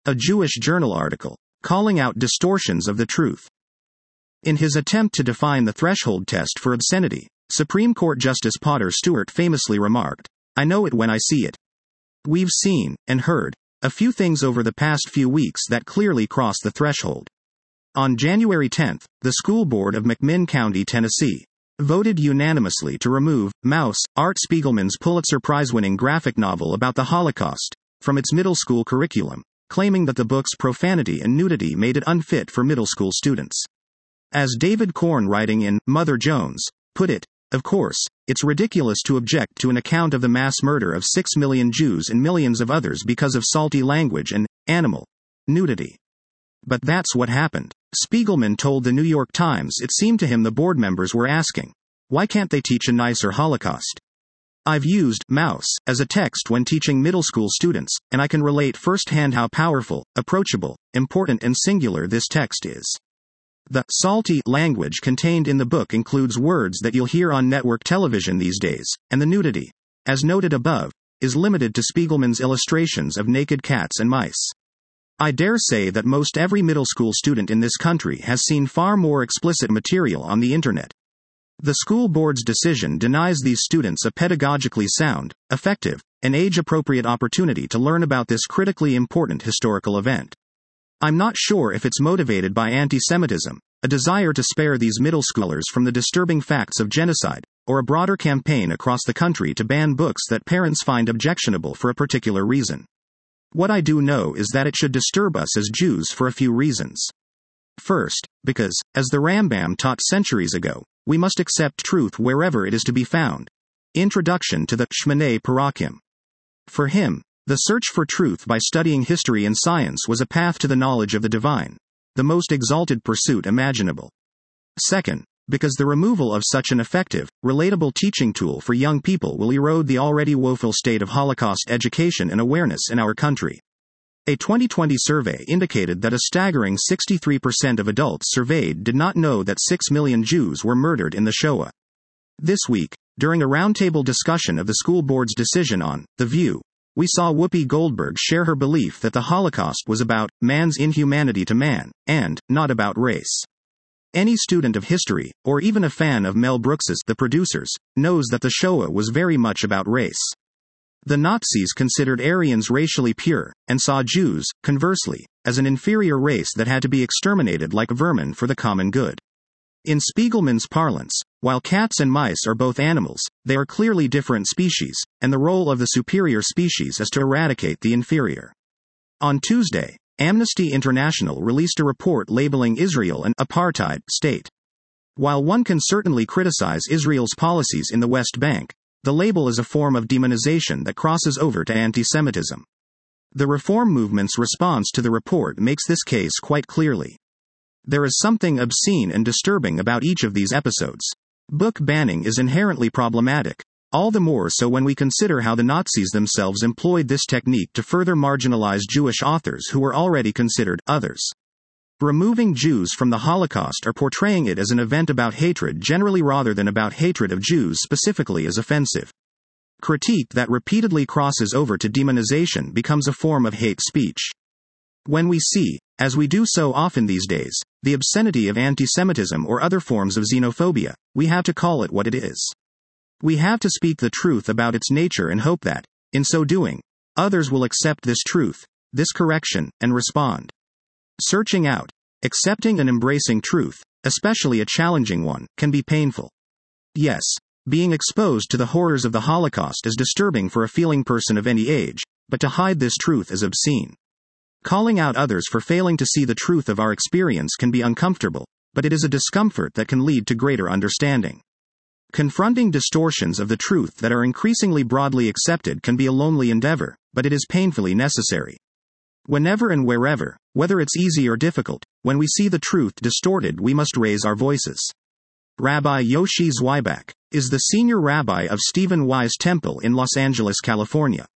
a Jewish journal article, calling out distortions of the truth. In his attempt to define the threshold test for obscenity, Supreme Court Justice Potter Stewart famously remarked, "I know it when I see it." We've seen, and heard, a few things over the past few weeks that clearly cross the threshold. On January 10, the school board of McMinn County, Tennessee, voted unanimously to remove Maus, Art Spiegelman's Pulitzer Prize-winning graphic novel about the Holocaust, from its middle school curriculum, claiming that the book's profanity and nudity made it unfit for middle school students. As David Korn, writing in Mother Jones, put it, "Of course, it's ridiculous to object to an account of the mass murder of 6 million Jews and millions of others because of salty language and animal nudity. But that's what happened." Spiegelman told the New York Times it seemed to him the board members were asking, "Why can't they teach a nicer Holocaust?" "I've used Maus as a text when teaching middle school students, and I can relate firsthand how powerful, approachable, important and singular this text is. The salty language contained in the book includes words that you'll hear on network television these days, and the nudity, as noted above, is limited to Spiegelman's illustrations of naked cats and mice. I dare say that most every middle school student in this country has seen far more explicit material on the internet." The school board's decision denies these students a pedagogically sound, effective, and age-appropriate opportunity to learn about this critically important historical event. I'm not sure if it's motivated by anti-Semitism, a desire to spare these middle schoolers from the disturbing facts of genocide, or a broader campaign across the country to ban books that parents find objectionable for a particular reason. What I do know is that it should disturb us as Jews for a few reasons. First, because, as the Rambam taught centuries ago, we must accept truth wherever it is to be found. Introduction to the Shmoneh Parakim. For him, the search for truth by studying history and science was a path to the knowledge of the divine, the most exalted pursuit imaginable. Second, because the removal of such an effective, relatable teaching tool for young people will erode the already woeful state of Holocaust education and awareness in our country. A 2020 survey indicated that a staggering 63% of adults surveyed did not know that 6 million Jews were murdered in the Shoah. This week, during a roundtable discussion of the school board's decision on The View, we saw Whoopi Goldberg share her belief that the Holocaust was about man's inhumanity to man, and not about race. Any student of history, or even a fan of Mel Brooks's The Producers, knows that the Shoah was very much about race. The Nazis considered Aryans racially pure, and saw Jews, conversely, as an inferior race that had to be exterminated like vermin for the common good. In Spiegelman's parlance, while cats and mice are both animals, they are clearly different species, and the role of the superior species is to eradicate the inferior. On Tuesday, Amnesty International released a report labeling Israel an apartheid state. While one can certainly criticize Israel's policies in the West Bank, the label is a form of demonization that crosses over to anti-Semitism. The reform movement's response to the report makes this case quite clearly. There is something obscene and disturbing about each of these episodes. Book banning is inherently problematic, all the more so when we consider how the Nazis themselves employed this technique to further marginalize Jewish authors who were already considered others. Removing Jews from the Holocaust or portraying it as an event about hatred generally rather than about hatred of Jews specifically is offensive. Critique that repeatedly crosses over to demonization becomes a form of hate speech. When we see, as we do so often these days, the obscenity of anti-Semitism or other forms of xenophobia, we have to call it what it is. We have to speak the truth about its nature and hope that, in so doing, others will accept this truth, this correction, and respond. Searching out, accepting and embracing truth, especially a challenging one, can be painful. Yes, being exposed to the horrors of the Holocaust is disturbing for a feeling person of any age, but to hide this truth is obscene. Calling out others for failing to see the truth of our experience can be uncomfortable, but it is a discomfort that can lead to greater understanding. Confronting distortions of the truth that are increasingly broadly accepted can be a lonely endeavor, but it is painfully necessary. Whenever and wherever, whether it's easy or difficult, when we see the truth distorted, we must raise our voices. Rabbi Yoshi Zweibach is the senior rabbi of Stephen Wise Temple in Los Angeles, California.